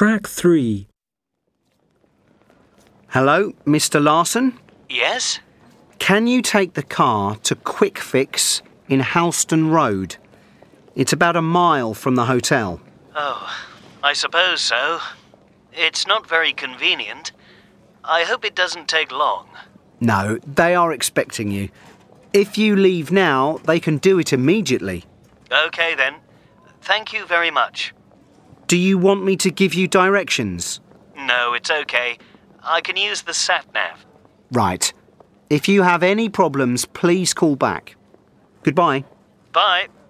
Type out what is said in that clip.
Track 3. Hello, Mr. Larson? Yes? Can you take the car to Quick Fix in Halston Road? It's about a mile from the hotel. Oh, I suppose so. It's not very convenient. I hope it doesn't take long. No, they are expecting you. If you leave now, they can do it immediately. OK then. Thank you very much. Do you want me to give you directions? No, it's OK. I can use the sat-nav. Right. If you have any problems, please call back. Goodbye. Bye.